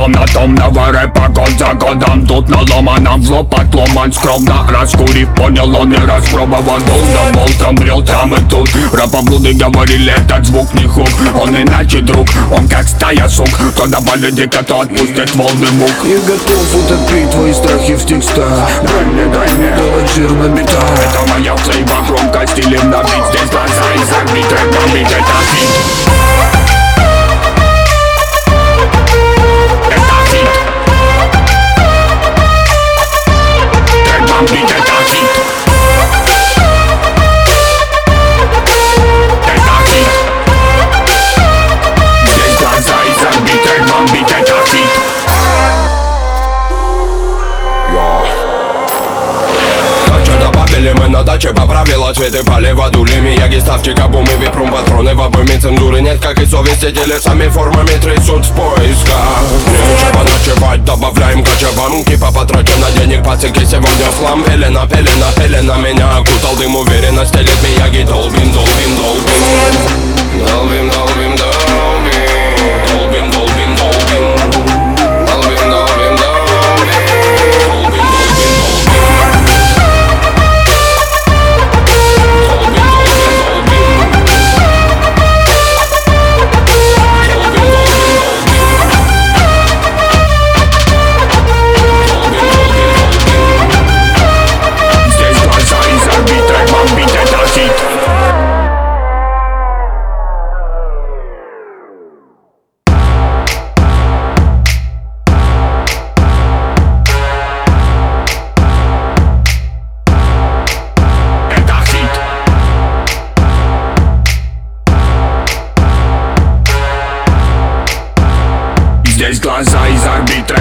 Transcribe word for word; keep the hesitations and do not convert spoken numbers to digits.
Монотонного рэпа год за годом. Тут наломанном в лоб отломан скромно. Раскурив, понял, он и распробован. Был да болтом, брел там и тут. Рапоблуды говорили, этот звук не хук. Он иначе друг, он как стая сук. То добавит дико, то отпустит волны мук. Я готов утопить твои страхи в текстах. Дай мне, дай мне, давай жир на битах. это моя флейва, громко стилем набить. Здесь глаза и забить, рэп бомбить, это хит. Мы на даче по правила цветы полива дулями. Яги ставки кабумы, випрум патроны в обойме. Цензуры нет, как и совести. Телесами формами трясут в поисках. Нечего ночевать, добавляем кочевам. Кипа потрачен на денег, пацики сегодня слам. Пелена, пелена, пелена меня окутал дым. Уверенность телит мияги. Долбим, долбим, долбим. Долбим, долбим, долбим. Долбим, долбим, долбим. Долбим, долбим, долбим. Здесь глаза из орбит,